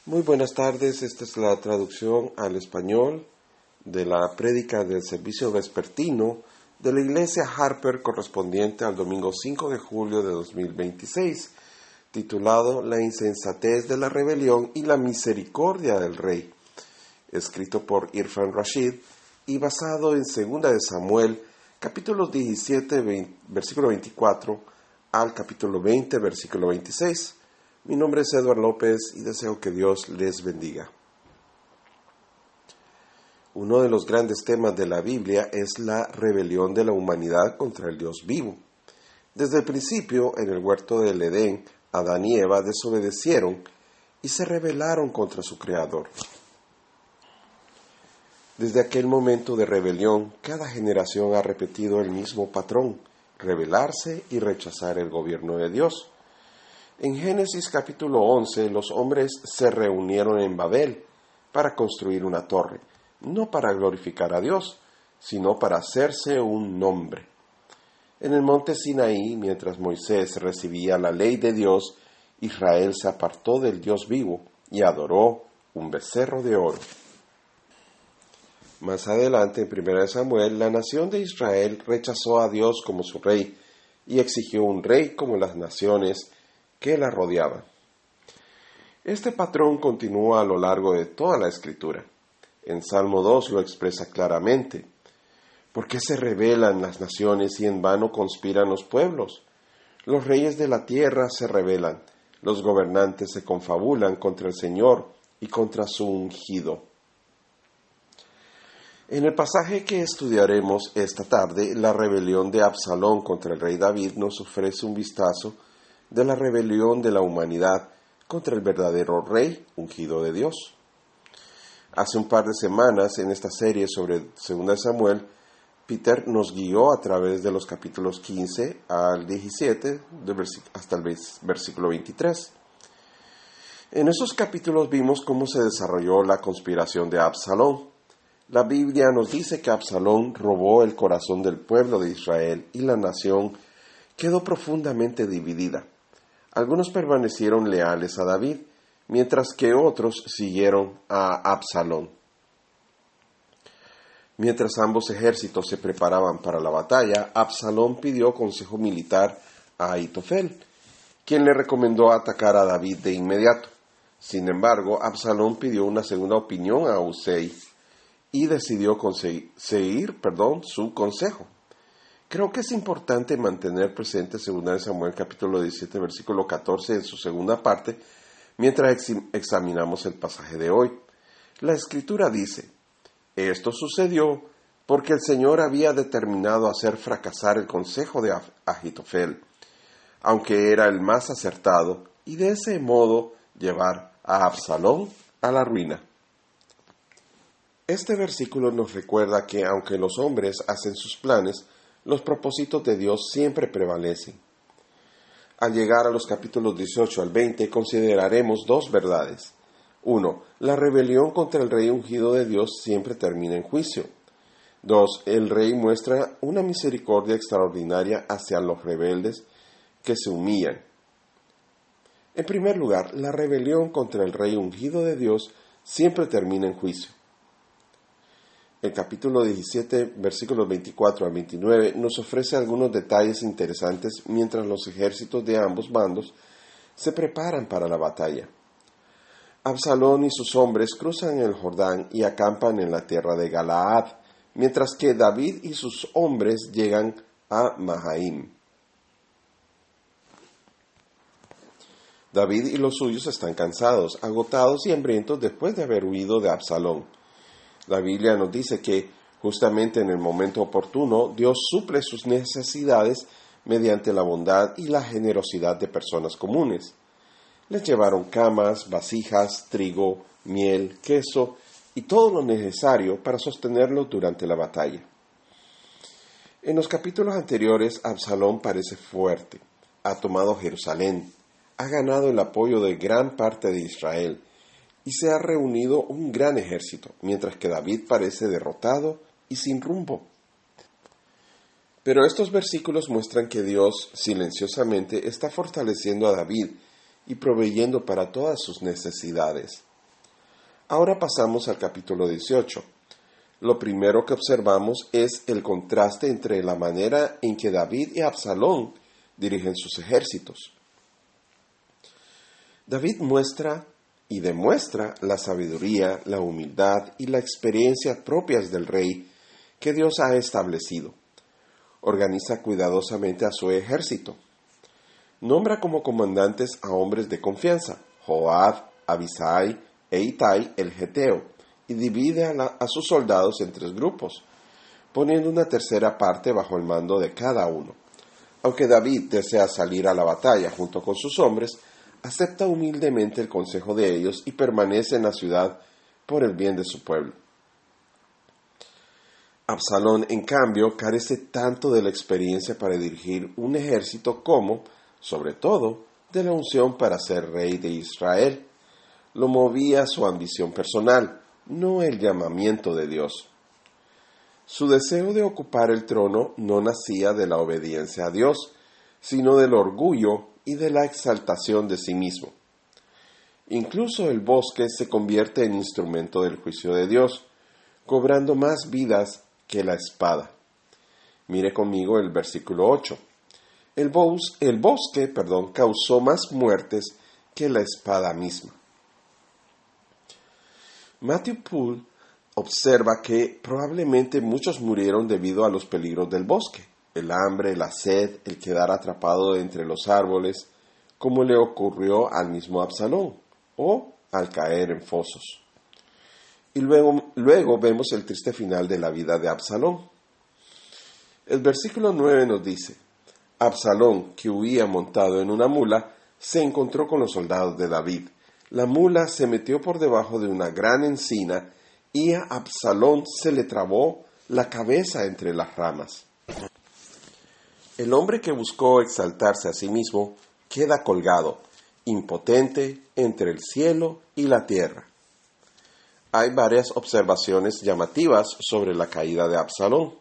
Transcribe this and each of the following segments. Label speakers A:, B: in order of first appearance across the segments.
A: Muy buenas tardes, esta es la traducción al español de la prédica del servicio vespertino de la Iglesia Harper correspondiente al domingo 5 de julio de 2026, titulado La insensatez de la rebelión y la misericordia del Rey, escrito por Irfan Rashid y basado en 2 de Samuel, capítulo 17, versículo 24 al capítulo 20, versículo 26. Mi nombre es Eduardo López y deseo que Dios les bendiga. Uno de los grandes temas de la Biblia es la rebelión de la humanidad contra el Dios vivo. Desde el principio, en el huerto del Edén, Adán y Eva desobedecieron y se rebelaron contra su Creador. Desde aquel momento de rebelión, cada generación ha repetido el mismo patrón: rebelarse y rechazar el gobierno de Dios. En Génesis capítulo 11, los hombres se reunieron en Babel para construir una torre, no para glorificar a Dios, sino para hacerse un nombre. En el monte Sinaí, mientras Moisés recibía la ley de Dios, Israel se apartó del Dios vivo y adoró un becerro de oro. Más adelante, en 1 Samuel, la nación de Israel rechazó a Dios como su rey y exigió un rey como las naciones que la rodeaban. Este patrón continúa a lo largo de toda la Escritura. En Salmo 2 lo expresa claramente: ¿por qué se rebelan las naciones y en vano conspiran los pueblos? Los reyes de la tierra se rebelan, los gobernantes se confabulan contra el Señor y contra su ungido. En el pasaje que estudiaremos esta tarde, la rebelión de Absalón contra el rey David nos ofrece un vistazo de la rebelión de la humanidad contra el verdadero rey ungido de Dios. Hace un par de semanas, en esta serie sobre 2 Samuel, Peter nos guió a través de los capítulos 15 al 17 hasta el versículo 23. En esos capítulos vimos cómo se desarrolló la conspiración de Absalón. La Biblia nos dice que Absalón robó el corazón del pueblo de Israel y la nación quedó profundamente dividida. Algunos permanecieron leales a David, mientras que otros siguieron a Absalón. Mientras ambos ejércitos se preparaban para la batalla, Absalón pidió consejo militar a Ahitofel, quien le recomendó atacar a David de inmediato. Sin embargo, Absalón pidió una segunda opinión a Husei y decidió seguir su consejo. Creo que es importante mantener presente 2 Samuel capítulo 17, versículo 14 en su segunda parte, mientras examinamos el pasaje de hoy. La Escritura dice: esto sucedió porque el Señor había determinado hacer fracasar el consejo de Ahitofel, aunque era el más acertado, y de ese modo llevar a Absalón a la ruina. Este versículo nos recuerda que aunque los hombres hacen sus planes, los propósitos de Dios siempre prevalecen. Al llegar a los capítulos 18 al 20 consideraremos dos verdades. 1. La rebelión contra el rey ungido de Dios siempre termina en juicio. 2. El rey muestra una misericordia extraordinaria hacia los rebeldes que se humillan. En primer lugar, la rebelión contra el rey ungido de Dios siempre termina en juicio. El capítulo 17, versículos 24 al 29, nos ofrece algunos detalles interesantes mientras los ejércitos de ambos bandos se preparan para la batalla. Absalón y sus hombres cruzan el Jordán y acampan en la tierra de Galaad, mientras que David y sus hombres llegan a Mahaim. David y los suyos están cansados, agotados y hambrientos después de haber huido de Absalón. La Biblia nos dice que justamente en el momento oportuno Dios suple sus necesidades mediante la bondad y la generosidad de personas comunes. Les llevaron camas, vasijas, trigo, miel, queso y todo lo necesario para sostenerlos durante la batalla. En los capítulos anteriores, Absalón parece fuerte, ha tomado Jerusalén, ha ganado el apoyo de gran parte de Israel y se ha reunido un gran ejército, mientras que David parece derrotado y sin rumbo. Pero estos versículos muestran que Dios silenciosamente está fortaleciendo a David y proveyendo para todas sus necesidades. Ahora pasamos al capítulo 18. Lo primero que observamos es el contraste entre la manera en que David y Absalón dirigen sus ejércitos. David muestra y demuestra la sabiduría, la humildad y la experiencia propias del rey que Dios ha establecido. Organiza cuidadosamente a su ejército. Nombra como comandantes a hombres de confianza, Joab, Abisai e Itai el Geteo, y divide a sus soldados en 3 grupos, poniendo una tercera parte bajo el mando de cada uno. Aunque David desea salir a la batalla junto con sus hombres, acepta humildemente el consejo de ellos y permanece en la ciudad por el bien de su pueblo. Absalón, en cambio, carece tanto de la experiencia para dirigir un ejército como, sobre todo, de la unción para ser rey de Israel. Lo movía su ambición personal, no el llamamiento de Dios. Su deseo de ocupar el trono no nacía de la obediencia a Dios, sino del orgullo y de la exaltación de sí mismo. Incluso el bosque se convierte en instrumento del juicio de Dios, cobrando más vidas que la espada. Mire conmigo el versículo 8. El bosque causó más muertes que la espada misma. Matthew Poole observa que probablemente muchos murieron debido a los peligros del bosque, el hambre, la sed, el quedar atrapado entre los árboles, como le ocurrió al mismo Absalón, o al caer en fosos. Y luego vemos el triste final de la vida de Absalón. El versículo 9 nos dice: Absalón, que huía montado en una mula, se encontró con los soldados de David. La mula se metió por debajo de una gran encina y a Absalón se le trabó la cabeza entre las ramas. El hombre que buscó exaltarse a sí mismo queda colgado, impotente, entre el cielo y la tierra. Hay varias observaciones llamativas sobre la caída de Absalón.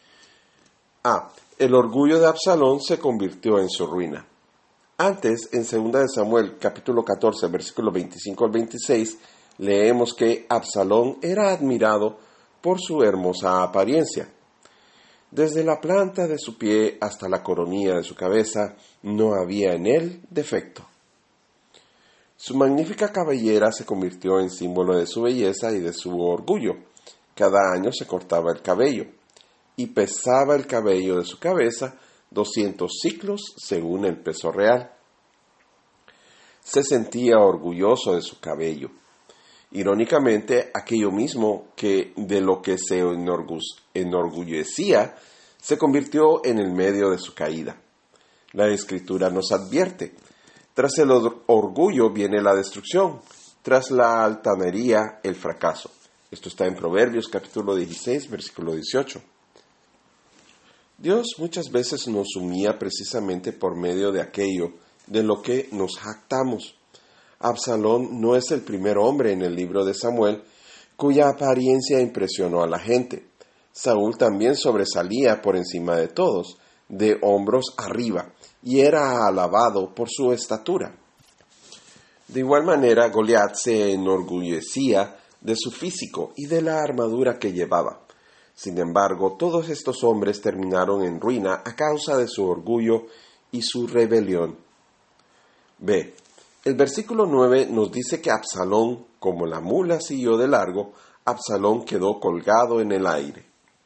A: El orgullo de Absalón se convirtió en su ruina. Antes, en 2 de Samuel, capítulo 14, versículos 25 al 26, leemos que Absalón era admirado por su hermosa apariencia. Desde la planta de su pie hasta la coronilla de su cabeza, no había en él defecto. Su magnífica cabellera se convirtió en símbolo de su belleza y de su orgullo. Cada año se cortaba el cabello, y pesaba el cabello de su cabeza 200 siclos según el peso real. Se sentía orgulloso de su cabello. Irónicamente, aquello mismo que de lo que se enorgullecía se convirtió en el medio de su caída. La Escritura nos advierte: tras el orgullo viene la destrucción, tras la altanería el fracaso. Esto está en Proverbios capítulo 16, versículo 18. Dios muchas veces nos humilla precisamente por medio de aquello de lo que nos jactamos. Absalón no es el primer hombre en el libro de Samuel cuya apariencia impresionó a la gente. Saúl también sobresalía por encima de todos, de hombros arriba, y era alabado por su estatura. De igual manera, Goliat se enorgullecía de su físico y de la armadura que llevaba. Sin embargo, todos estos hombres terminaron en ruina a causa de su orgullo y su rebelión. B. El versículo 9 nos dice que Absalón, como la mula siguió de largo, Absalón quedó colgado en el aire.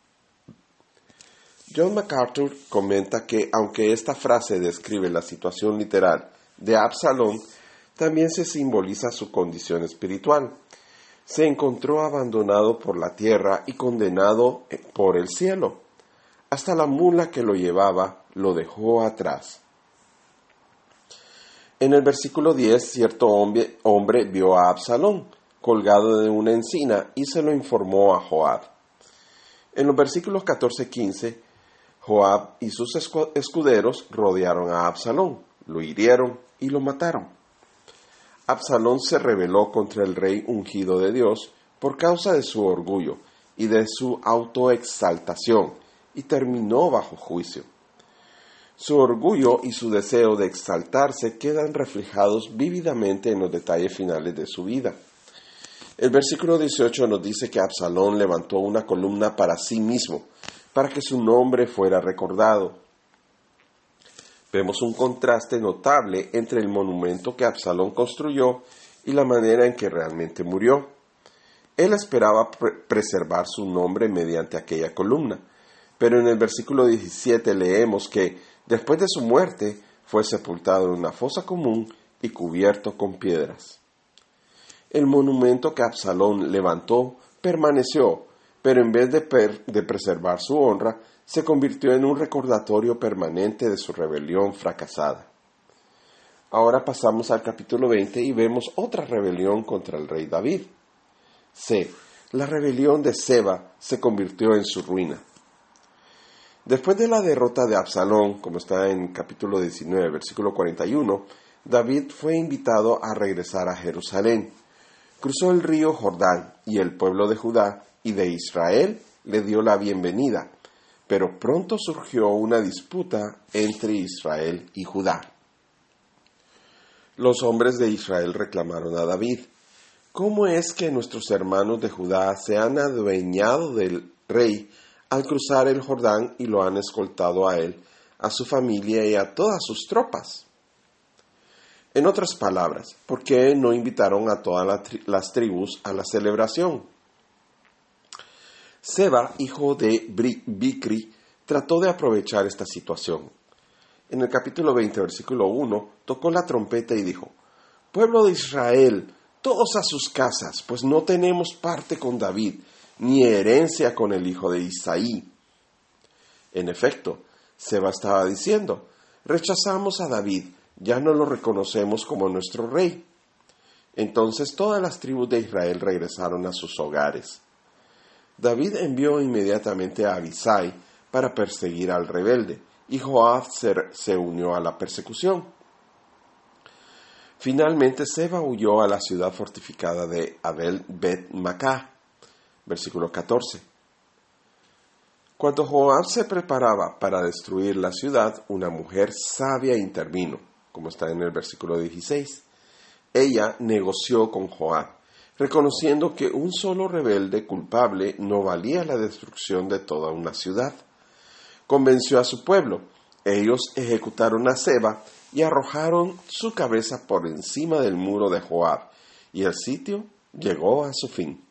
A: John MacArthur comenta que, aunque esta frase describe la situación literal de Absalón, también se simboliza su condición espiritual. Se encontró abandonado por la tierra y condenado por el cielo. Hasta la mula que lo llevaba lo dejó atrás. En el versículo 10, cierto hombre vio a Absalón colgado de una encina y se lo informó a Joab. En los versículos 14-15, Joab y sus escuderos rodearon a Absalón, lo hirieron y lo mataron. Absalón se rebeló contra el rey ungido de Dios por causa de su orgullo y de su autoexaltación, y terminó bajo juicio. Su orgullo y su deseo de exaltarse quedan reflejados vívidamente en los detalles finales de su vida. El versículo 18 nos dice que Absalón levantó una columna para sí mismo, para que su nombre fuera recordado. Vemos un contraste notable entre el monumento que Absalón construyó y la manera en que realmente murió. Él esperaba preservar su nombre mediante aquella columna, pero en el versículo 17 leemos que, después de su muerte, fue sepultado en una fosa común y cubierto con piedras. El monumento que Absalón levantó permaneció, pero en vez de preservar su honra, se convirtió en un recordatorio permanente de su rebelión fracasada. Ahora pasamos al capítulo 20 y vemos otra rebelión contra el rey David. La rebelión de Seba se convirtió en su ruina. Después de la derrota de Absalón, como está en capítulo 19, versículo 41, David fue invitado a regresar a Jerusalén. Cruzó el río Jordán y el pueblo de Judá y de Israel le dio la bienvenida, pero pronto surgió una disputa entre Israel y Judá. Los hombres de Israel reclamaron a David: ¿cómo es que nuestros hermanos de Judá se han adueñado del rey al cruzar el Jordán y lo han escoltado a él, a su familia y a todas sus tropas? En otras palabras, ¿por qué no invitaron a todas las tribus a la celebración? Seba, hijo de Bicri, trató de aprovechar esta situación. En el capítulo 20, versículo 1, tocó la trompeta y dijo: «Pueblo de Israel, todos a sus casas, pues no tenemos parte con David, ni herencia con el hijo de Isaí». En efecto, Seba estaba diciendo: «Rechazamos a David, ya no lo reconocemos como nuestro rey». Entonces todas las tribus de Israel regresaron a sus hogares. David envió inmediatamente a Abisai para perseguir al rebelde, y Joab se unió a la persecución. Finalmente Seba huyó a la ciudad fortificada de Abel Bet-Macá, versículo 14. Cuando Joab se preparaba para destruir la ciudad, una mujer sabia intervino, como está en el versículo 16. Ella negoció con Joab, reconociendo que un solo rebelde culpable no valía la destrucción de toda una ciudad. Convenció a su pueblo. Ellos ejecutaron a Seba y arrojaron su cabeza por encima del muro de Joab, y el sitio llegó a su fin.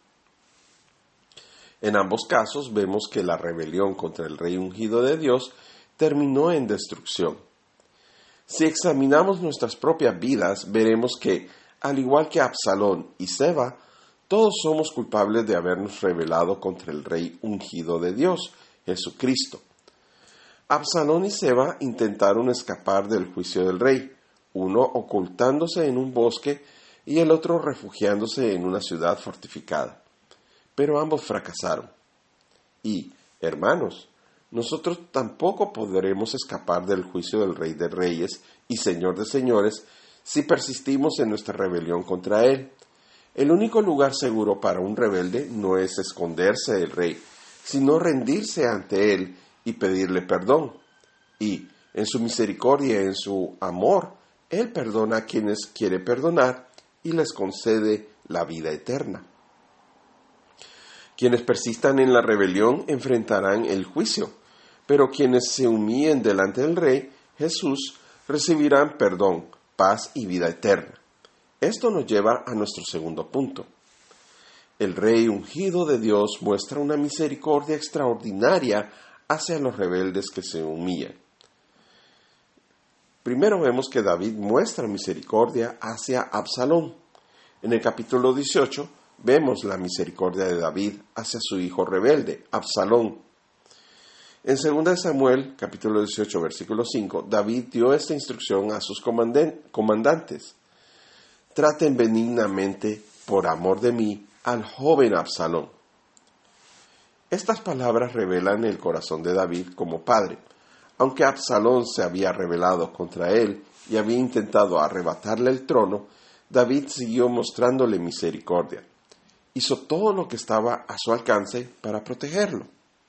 A: En ambos casos vemos que la rebelión contra el rey ungido de Dios terminó en destrucción. Si examinamos nuestras propias vidas, veremos que, al igual que Absalón y Seba, todos somos culpables de habernos rebelado contra el rey ungido de Dios, Jesucristo. Absalón y Seba intentaron escapar del juicio del rey, uno ocultándose en un bosque y el otro refugiándose en una ciudad fortificada. Pero ambos fracasaron. Y, hermanos, nosotros tampoco podremos escapar del juicio del Rey de Reyes y Señor de Señores si persistimos en nuestra rebelión contra Él. El único lugar seguro para un rebelde no es esconderse del Rey, sino rendirse ante Él y pedirle perdón. Y, en su misericordia y en su amor, Él perdona a quienes quiere perdonar y les concede la vida eterna. Quienes persistan en la rebelión enfrentarán el juicio, pero quienes se humillen delante del Rey, Jesús, recibirán perdón, paz y vida eterna. Esto nos lleva a nuestro segundo punto. El Rey ungido de Dios muestra una misericordia extraordinaria hacia los rebeldes que se humillan. Primero vemos que David muestra misericordia hacia Absalón. En el capítulo 18 vemos la misericordia de David hacia su hijo rebelde, Absalón. En 2 Samuel, capítulo 18, versículo 5, David dio esta instrucción a sus comandantes: «Traten benignamente, por amor de mí, al joven Absalón». Estas palabras revelan el corazón de David como padre. Aunque Absalón se había rebelado contra él y había intentado arrebatarle el trono, David siguió mostrándole misericordia. Hizo todo lo que estaba a su alcance para protegerlo.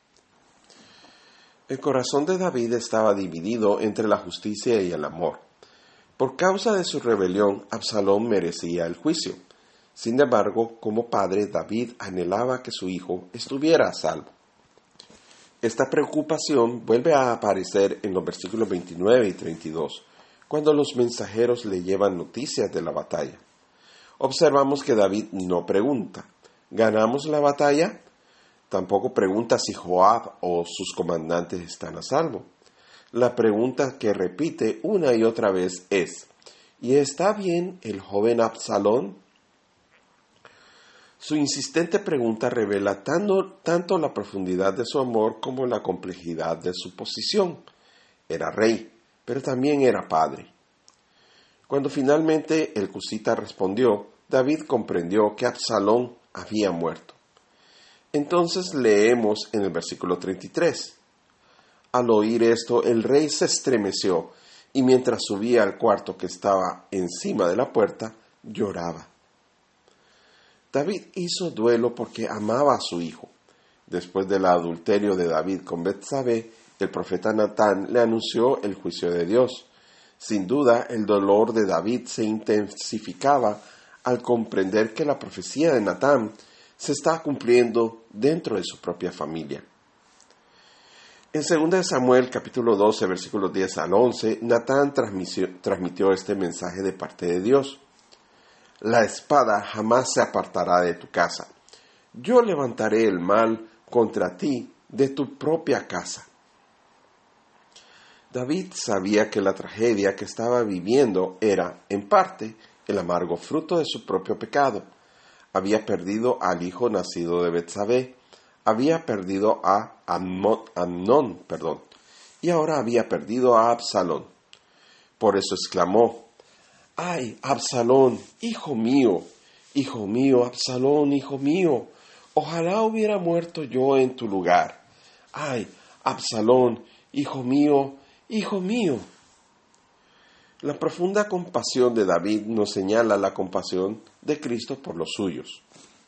A: El corazón de David estaba dividido entre la justicia y el amor. Por causa de su rebelión, Absalón merecía el juicio. Sin embargo, como padre, David anhelaba que su hijo estuviera a salvo. Esta preocupación vuelve a aparecer en los versículos 29 y 32, cuando los mensajeros le llevan noticias de la batalla. Observamos que David no pregunta, ¿ganamos la batalla? Tampoco pregunta si Joab o sus comandantes están a salvo. La pregunta que repite una y otra vez es, ¿y está bien el joven Absalón? Su insistente pregunta revela tanto la profundidad de su amor como la complejidad de su posición. Era rey, pero también era padre. Cuando finalmente el cusita respondió, David comprendió que Absalón había muerto. Entonces leemos en el versículo 33. Al oír esto, el rey se estremeció y mientras subía al cuarto que estaba encima de la puerta, lloraba. David hizo duelo porque amaba a su hijo. Después del adulterio de David con Betsabé, el profeta Natán le anunció el juicio de Dios. Sin duda, el dolor de David se intensificaba al comprender que la profecía de Natán se está cumpliendo dentro de su propia familia. En 2 Samuel capítulo 12, versículos 10 al 11, Natán transmitió este mensaje de parte de Dios. La espada jamás se apartará de tu casa. Yo levantaré el mal contra ti de tu propia casa. David sabía que la tragedia que estaba viviendo era, en parte, el amargo fruto de su propio pecado. Había perdido al hijo nacido de Betsabé, había perdido a Amnón, y ahora había perdido a Absalón. Por eso exclamó, ¡ay, Absalón, hijo mío, Absalón, hijo mío! Ojalá hubiera muerto yo en tu lugar. ¡Ay, Absalón, hijo mío, hijo mío! La profunda compasión de David nos señala la compasión de Cristo por los suyos.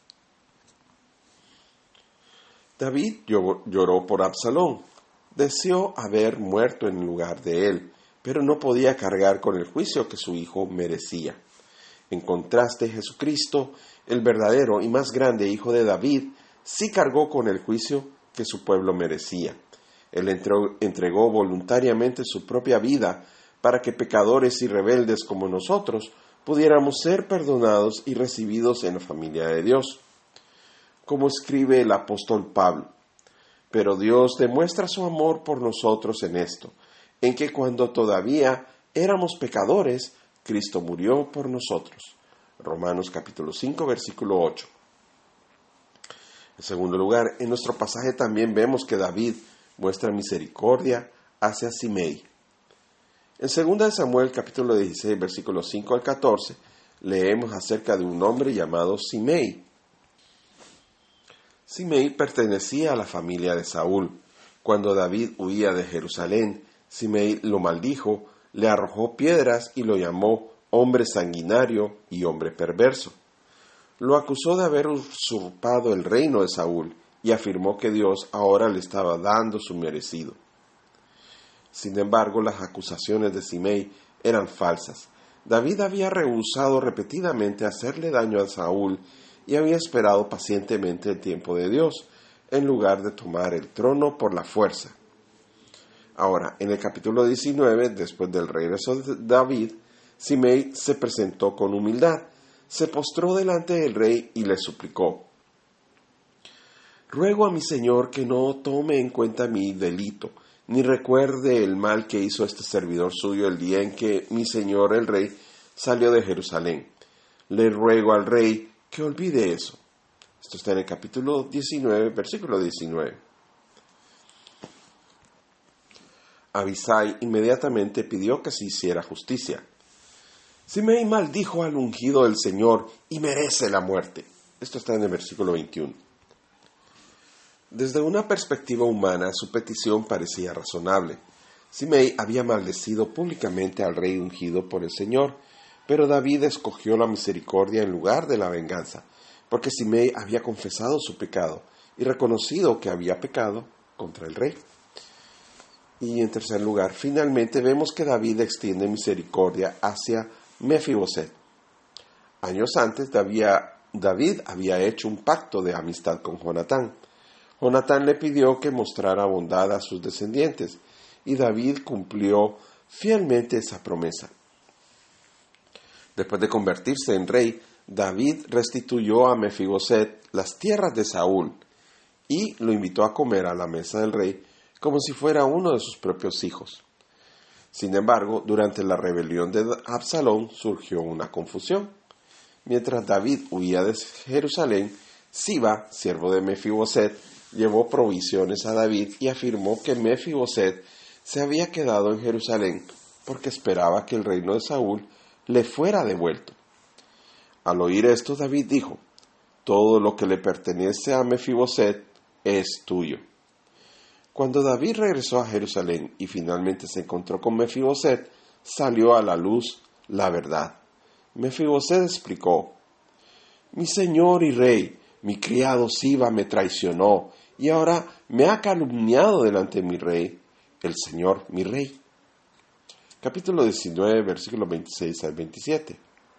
A: David lloró por Absalón. Deseó haber muerto en lugar de él, pero no podía cargar con el juicio que su hijo merecía. En contraste, Jesucristo, el verdadero y más grande hijo de David, sí cargó con el juicio que su pueblo merecía. Él entregó voluntariamente su propia vida para que pecadores y rebeldes como nosotros pudiéramos ser perdonados y recibidos en la familia de Dios. Como escribe el apóstol Pablo, pero Dios demuestra su amor por nosotros en esto, en que cuando todavía éramos pecadores, Cristo murió por nosotros. Romanos capítulo 5, versículo 8. En segundo lugar, en nuestro pasaje también vemos que David muestra misericordia hacia Simei. En 2 Samuel capítulo 16, versículos 5 al 14, leemos acerca de un hombre llamado Simei. Simei pertenecía a la familia de Saúl. Cuando David huía de Jerusalén, Simei lo maldijo, le arrojó piedras y lo llamó hombre sanguinario y hombre perverso. Lo acusó de haber usurpado el reino de Saúl y afirmó que Dios ahora le estaba dando su merecido. Sin embargo, las acusaciones de Simei eran falsas. David había rehusado repetidamente hacerle daño a Saúl y había esperado pacientemente el tiempo de Dios, en lugar de tomar el trono por la fuerza. Ahora, en el capítulo 19, después del regreso de David, Simei se presentó con humildad, se postró delante del rey y le suplicó: «Ruego a mi señor que no tome en cuenta mi delito, ni recuerde el mal que hizo este servidor suyo el día en que mi señor el rey salió de Jerusalén. Le ruego al rey que olvide eso». Esto está en el capítulo 19, versículo 19. Abisai inmediatamente pidió que se hiciera justicia. Simei maldijo al ungido del Señor y merece la muerte. Esto está en el versículo 21. Desde una perspectiva humana, su petición parecía razonable. Simei había maldecido públicamente al rey ungido por el Señor, pero David escogió la misericordia en lugar de la venganza, porque Simei había confesado su pecado y reconocido que había pecado contra el rey. Y en tercer lugar, finalmente vemos que David extiende misericordia hacia Mefiboset. Años antes David David había hecho un pacto de amistad con Jonatán. Jonatán le pidió que mostrara bondad a sus descendientes, y David cumplió fielmente esa promesa. Después de convertirse en rey, David restituyó a Mefiboset las tierras de Saúl y lo invitó a comer a la mesa del rey como si fuera uno de sus propios hijos. Sin embargo, durante la rebelión de Absalón surgió una confusión. Mientras David huía de Jerusalén, Siba, siervo de Mefiboset, llevó provisiones a David y afirmó que Mefiboset se había quedado en Jerusalén porque esperaba que el reino de Saúl le fuera devuelto. Al oír esto, David dijo: «Todo lo que le pertenece a Mefiboset es tuyo». Cuando David regresó a Jerusalén y finalmente se encontró con Mefiboset, salió a la luz la verdad. Mefiboset explicó: «Mi señor y rey, mi criado Siba me traicionó y ahora me ha calumniado delante de mi rey, el Señor mi rey». Capítulo 19, versículos 26 al 27.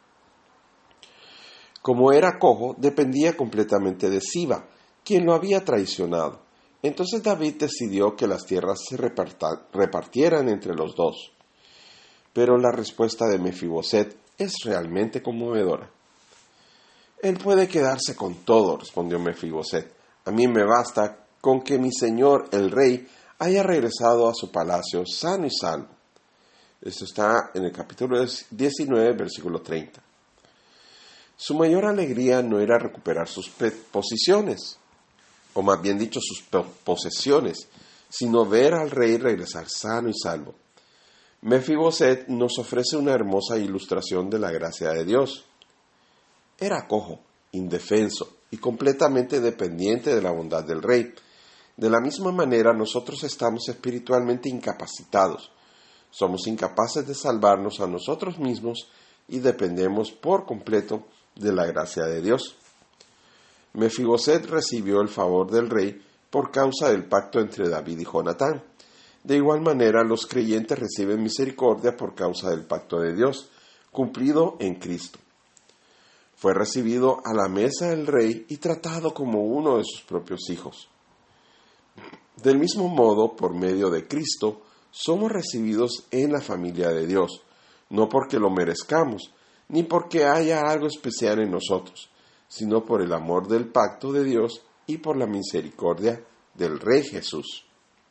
A: Como era cojo, dependía completamente de Siba, quien lo había traicionado. Entonces David decidió que las tierras se repartieran entre los dos. Pero la respuesta de Mefiboset es realmente conmovedora. «Él puede quedarse con todo», respondió Mefiboset. «A mí me basta con que mi señor, el rey, haya regresado a su palacio sano y salvo». Esto está en el capítulo 19, versículo 30. Su mayor alegría no era recuperar sus posiciones, o más bien dicho, sus posesiones, sino ver al rey regresar sano y salvo. Mefiboset nos ofrece una hermosa ilustración de la gracia de Dios. Era cojo, indefenso y completamente dependiente de la bondad del rey. De la misma manera, nosotros estamos espiritualmente incapacitados. Somos incapaces de salvarnos a nosotros mismos y dependemos por completo de la gracia de Dios. Mefiboset recibió el favor del rey por causa del pacto entre David y Jonatán. De igual manera, los creyentes reciben misericordia por causa del pacto de Dios, cumplido en Cristo. Fue recibido a la mesa del rey y tratado como uno de sus propios hijos. Del mismo modo, por medio de Cristo, somos recibidos en la familia de Dios, no porque lo merezcamos, ni porque haya algo especial en nosotros, sino por el amor del pacto de Dios y por la misericordia del Rey Jesús.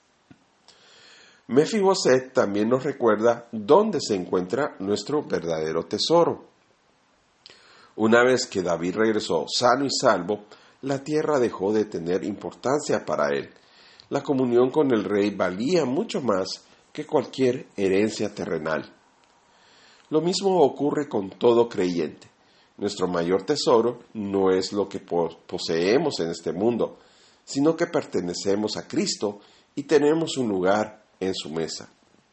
A: Mefiboset también nos recuerda dónde se encuentra nuestro verdadero tesoro. Una vez que David regresó sano y salvo, la tierra dejó de tener importancia para él. La comunión con el rey valía mucho más que cualquier herencia terrenal. Lo mismo ocurre con todo creyente. Nuestro mayor tesoro no es lo que poseemos en este mundo, sino que pertenecemos a Cristo y tenemos un lugar en su mesa.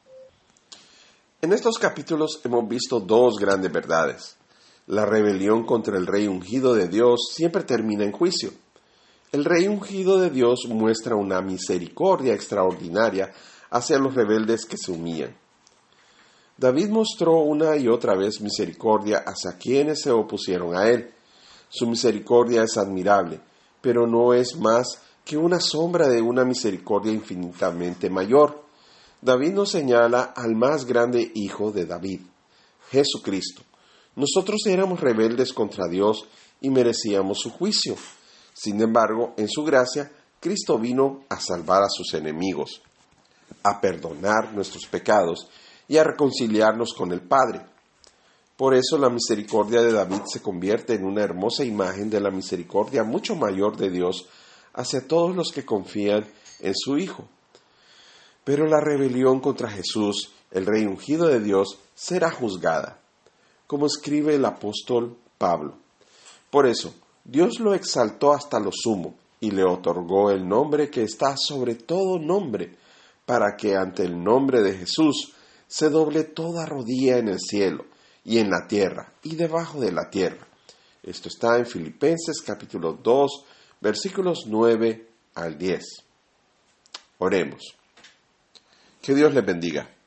A: En estos capítulos hemos visto dos grandes verdades. La rebelión contra el rey ungido de Dios siempre termina en juicio. El rey ungido de Dios muestra una misericordia extraordinaria hacia los rebeldes que se humillan. David mostró una y otra vez misericordia hacia quienes se opusieron a él. Su misericordia es admirable, pero no es más que una sombra de una misericordia infinitamente mayor. David nos señala al más grande hijo de David, Jesucristo. Nosotros éramos rebeldes contra Dios y merecíamos su juicio. Sin embargo, en su gracia, Cristo vino a salvar a sus enemigos, a perdonar nuestros pecados y a reconciliarnos con el Padre. Por eso la misericordia de David se convierte en una hermosa imagen de la misericordia mucho mayor de Dios hacia todos los que confían en su Hijo. Pero la rebelión contra Jesús, el Rey ungido de Dios, será juzgada, como escribe el apóstol Pablo. Por eso, Dios lo exaltó hasta lo sumo y le otorgó el nombre que está sobre todo nombre, para que ante el nombre de Jesús se doble toda rodilla en el cielo y en la tierra y debajo de la tierra. Esto está en Filipenses capítulo 2, versículos 9 al 10. Oremos. Que Dios les bendiga.